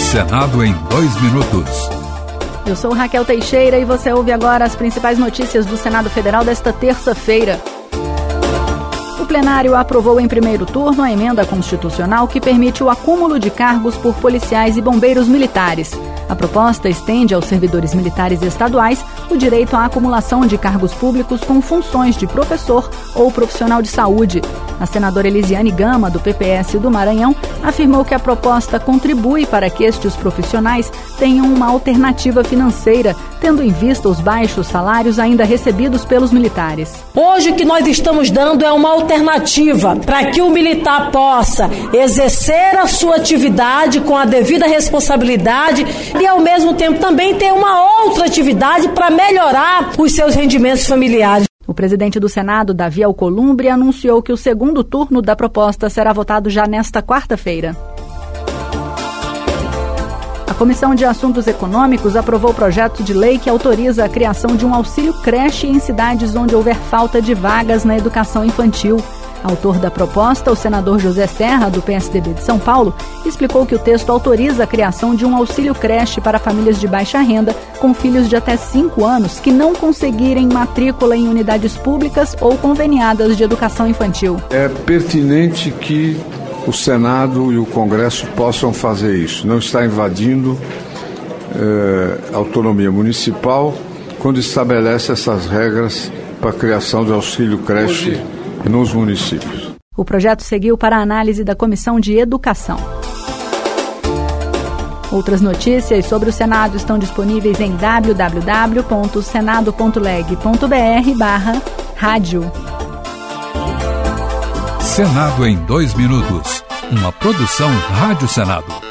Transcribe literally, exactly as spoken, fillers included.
Senado em dois minutos. Eu sou Raquel Teixeira e você ouve agora as principais notícias do Senado Federal desta terça-feira. O plenário aprovou em primeiro turno a emenda constitucional que permite o acúmulo de cargos por policiais e bombeiros militares. A proposta estende aos servidores militares estaduais o direito à acumulação de cargos públicos com funções de professor ou profissional de saúde. A senadora Elisiane Gama, do P P S do Maranhão, afirmou que a proposta contribui para que estes profissionais tenham uma alternativa financeira, tendo em vista os baixos salários ainda recebidos pelos militares. Hoje o que nós estamos dando é uma alternativa para que o militar possa exercer a sua atividade com a devida responsabilidade e, ao mesmo tempo, também ter uma outra atividade para melhorar os seus rendimentos familiares. O presidente do Senado, Davi Alcolumbre, anunciou que o segundo turno da proposta será votado já nesta quarta-feira. A Comissão de Assuntos Econômicos aprovou o projeto de lei que autoriza a criação de um auxílio creche em cidades onde houver falta de vagas na educação infantil. Autor da proposta, o senador José Serra, do P S D B de São Paulo, explicou que o texto autoriza a criação de um auxílio creche para famílias de baixa renda com filhos de até cinco anos que não conseguirem matrícula em unidades públicas ou conveniadas de educação infantil. É pertinente que o Senado e o Congresso possam fazer isso. Não está invadindo eh, a autonomia municipal quando estabelece essas regras para a criação de auxílio creche nos municípios. O projeto seguiu para a análise da Comissão de Educação. Outras notícias sobre o Senado estão disponíveis em w w w ponto senado ponto leg ponto b r barra rádio. Senado em dois minutos. Uma produção Rádio Senado.